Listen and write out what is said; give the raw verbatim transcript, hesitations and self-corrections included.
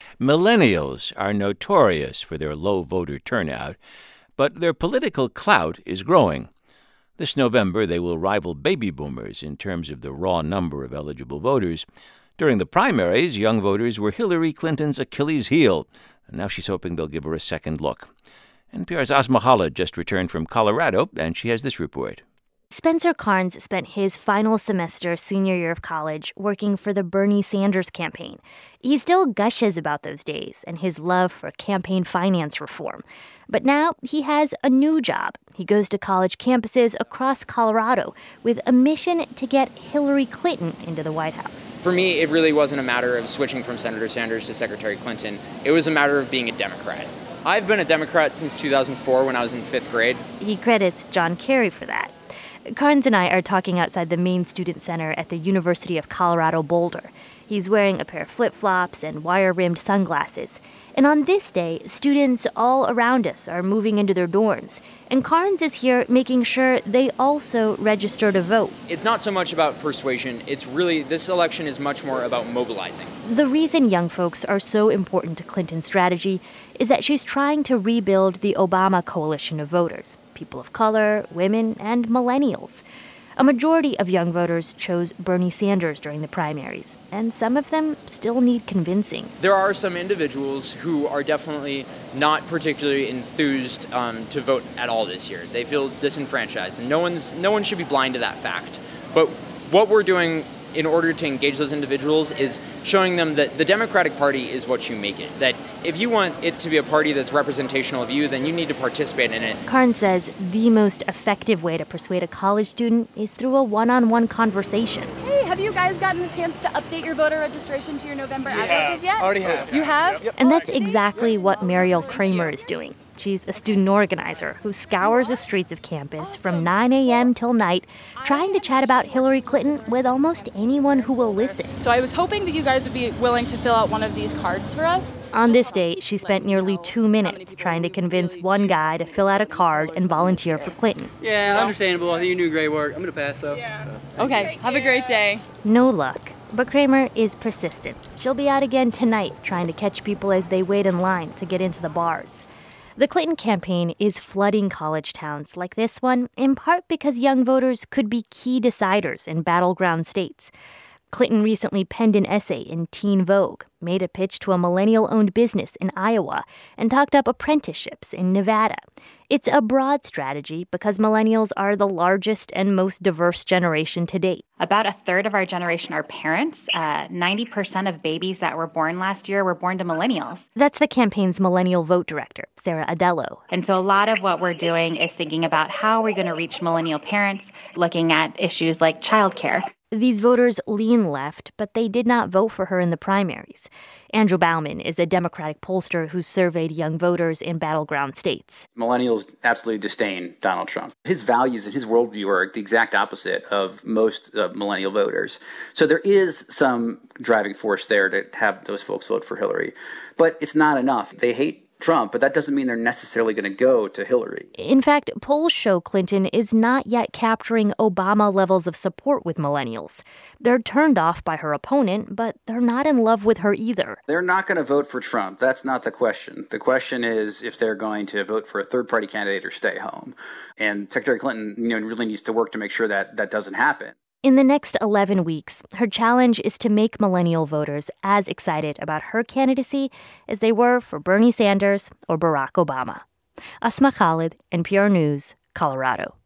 Millennials are notorious for their low voter turnout, but their political clout is growing. This November, they will rival baby boomers in terms of the raw number of eligible voters. During the primaries, young voters were Hillary Clinton's Achilles heel, and now she's hoping they'll give her a second look. N P R's Asma Khalid just returned from Colorado, and she has this report. Spencer Carnes spent his final semester senior year of college working for the Bernie Sanders campaign. He still gushes about those days and his love for campaign finance reform. But now he has a new job. He goes to college campuses across Colorado with a mission to get Hillary Clinton into the White House. For me, it really wasn't a matter of switching from Senator Sanders to Secretary Clinton. It was a matter of being a Democrat. I've been a Democrat since two thousand four when I was in fifth grade. He credits John Kerry for that. Carnes and I are talking outside the main student center at the University of Colorado Boulder. He's wearing a pair of flip-flops and wire-rimmed sunglasses. And on this day, students all around us are moving into their dorms. And Carnes is here making sure they also register to vote. It's not so much about persuasion. It's really, this election is much more about mobilizing. The reason young folks are so important to Clinton's strategy is that she's trying to rebuild the Obama coalition of voters, people of color, women, and millennials. A majority of young voters chose Bernie Sanders during the primaries, and some of them still need convincing. There are some individuals who are definitely not particularly enthused um, to vote at all this year. They feel disenfranchised, and no one's no one should be blind to that fact. But what we're doing in order to engage those individuals is showing them that the Democratic Party is what you make it. That if you want it to be a party that's representational of you, then you need to participate in it. Carnes says the most effective way to persuade a college student is through a one-on-one conversation. Hey, have you guys gotten a chance to update your voter registration to your November yeah, addresses yet? Already have. You have? Yep. And that's exactly what Mariel Kramer is doing. She's a student organizer who scours the streets of campus from nine a.m. till night, trying to chat about Hillary Clinton with almost anyone who will listen. So I was hoping that you guys would be willing to fill out one of these cards for us. On this day, she spent nearly two minutes trying to convince one guy to fill out a card and volunteer for Clinton. Yeah, understandable. I think you're doing great work. I'm going to pass, though. Yeah. So. Okay, have a great day. No luck. But Kramer is persistent. She'll be out again tonight trying to catch people as they wait in line to get into the bars. The Clinton campaign is flooding college towns like this one, in part because young voters could be key deciders in battleground states. Clinton recently penned an essay in Teen Vogue, made a pitch to a millennial-owned business in Iowa, and talked up apprenticeships in Nevada. It's a broad strategy because millennials are the largest and most diverse generation to date. About a third of our generation are parents. Uh, ninety percent of babies that were born last year were born to millennials. That's the campaign's millennial vote director, Sarah Adello. And so a lot of what we're doing is thinking about how we're going to reach millennial parents, looking at issues like childcare. These voters lean left, but they did not vote for her in the primaries. Andrew Bauman is a Democratic pollster who surveyed young voters in battleground states. Millennials absolutely disdain Donald Trump. His values and his worldview are the exact opposite of most uh, millennial voters. So there is some driving force there to have those folks vote for Hillary. But it's not enough. They hate Trump, but that doesn't mean they're necessarily going to go to Hillary. In fact, polls show Clinton is not yet capturing Obama levels of support with millennials. They're turned off by her opponent, but they're not in love with her either. They're not going to vote for Trump. That's not the question. The question is if they're going to vote for a third-party candidate or stay home. And Secretary Clinton, you know, really needs to work to make sure that that doesn't happen. In the next eleven weeks, her challenge is to make millennial voters as excited about her candidacy as they were for Bernie Sanders or Barack Obama. Asma Khalid, N P R News, Colorado.